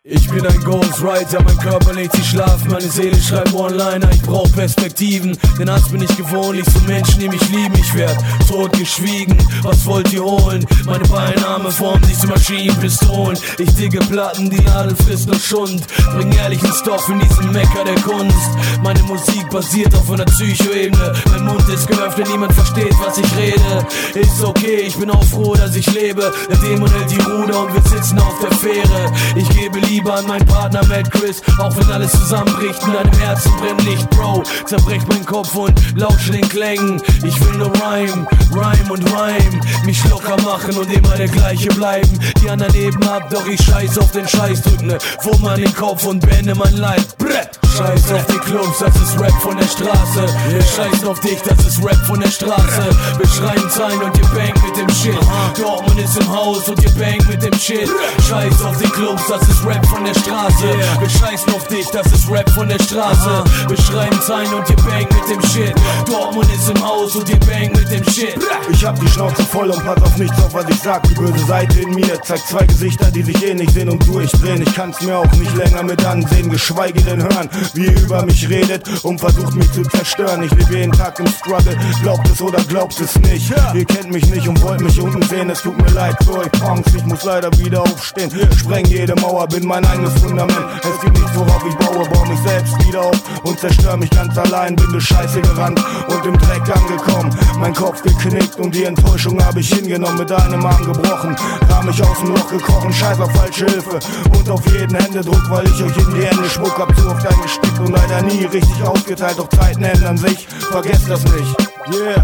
Ich bin ein Ghostwriter, mein Körper lädt sich schlafen, meine Seele schreibt One-Liner, ich brauch Perspektiven. Den Arzt bin ich gewohnt, nicht zu Menschen, die mich lieben. Ich werd totgeschwiegen, was wollt ihr holen? Meine Beinarme formen sich zu Maschinenpistolen. Ich dicke Platten, die Nadel frisst nur Schund. Bring ehrlichen Stoff in diesen Mecker der Kunst. Meine Musik basiert auf einer Psychoebene. Mein Mund ist geöffnet, niemand versteht, was ich rede. Ist okay, ich bin auch froh, dass ich lebe. Der Dämon hält die Ruder und wir sitzen auf der Fähre. Ich gebe lieber an meinen Partner Mad Chris, auch wenn alles zusammenbricht. In deinem Herzen brennt Licht, Bro. Zerbrech mein Kopf und lausche den Klängen. Ich will nur Rhyme und Rhyme. Mich locker machen und immer der gleiche bleiben. Die anderen eben ab, doch ich scheiß auf den Scheiß. Drück ne Wumm an den Kopf und beende mein Leid. Brett. Scheiß auf die Clubs, das ist Rap von der Straße. Wir scheißen auf dich, das ist Rap von der Straße. Wir schreien Zeilen und ihr bang mit dem Shit. Dortmund ist im Haus und ihr bang mit dem Shit. Scheiß auf die Clubs, das ist Rap von der Straße. Wir scheißen auf dich, das ist Rap von der Straße. Wir schreiben Zeilen und ihr bang mit dem Shit. Dortmund ist im Haus und ihr bang mit dem Shit. Ich hab die Schnauze voll und pass auf nichts auf, was ich sag. Die böse Seite in mir zeigt zwei Gesichter, die sich ähnlich sehen und durchdrehen. Ich kann's mir auch nicht länger mit ansehen, geschweige denn hören, wie ihr über mich redet und versucht mich zu zerstören. Ich lebe jeden Tag im Struggle, glaubt es oder glaubt es nicht. Ihr kennt mich nicht und wollt mich unten sehen, es tut mir leid für euch Punks. Ich muss leider wieder aufstehen, spreng jede Mauer, bin mein eigenes Fundament. Es gibt nichts, worauf ich baue, baue mich selbst wieder auf und zerstör mich ganz allein. Bin durch Scheiße gerannt und im Dreck angekommen, mein Kopf geknickt und die Enttäuschung habe ich hingenommen, mit einem Arm gebrochen, kam ich aus dem Loch gekrochen, scheiß auf falsche Hilfe und auf jeden Händedruck, weil ich euch in die Hände spuck, hab zu oft eingesteckt und leider nie richtig ausgeteilt, doch Zeiten ändern sich, vergesst das nicht, yeah.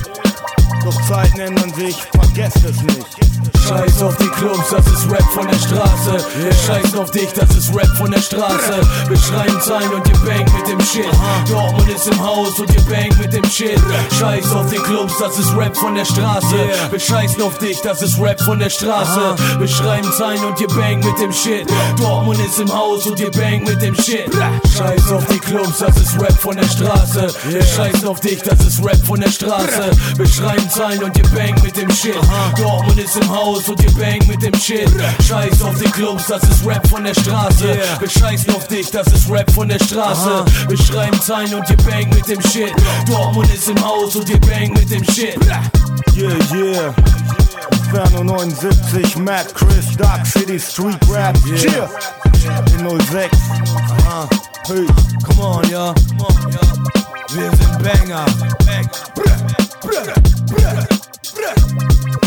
Doch Zeiten ändern sich, vergesst es nicht. Scheiß auf die Clubs, das ist Rap von der Straße. Wir scheißen auf dich, das ist Rap von der Straße. Wir schreien Zeilen und ihr bang mit dem Shit. Dortmund ist im Haus und ihr bang mit dem Shit. Scheiß auf die Clubs, das ist Rap von der Straße. Wir scheißen auf dich, das ist Rap von der Straße. Wir schreiben Zeilen und ihr bang mit dem Shit. Dortmund ist im Haus und ihr bang mit dem Shit. Scheiß auf die Clubs, das ist Rap von der Straße. Wir scheißen auf dich, das ist Rap von der Straße. Wir schreiben Zeilen und ihr bang mit dem Shit. Dortmund ist im Haus und ihr bang mit dem Shit. Scheiß auf die Clubs, das ist Rap von der Straße. Wir scheißen auf dich, das ist Rap von der Straße. Wir schreiben Zeilen und ihr bang mit dem Shit. Dortmund ist im Haus und ihr bang mit dem Shit. Yeah, yeah. Inferno 79, Mad Chris, Dark City Street Rap. Yeah. In 06. Hey, come on, ja. Wir sind Banger.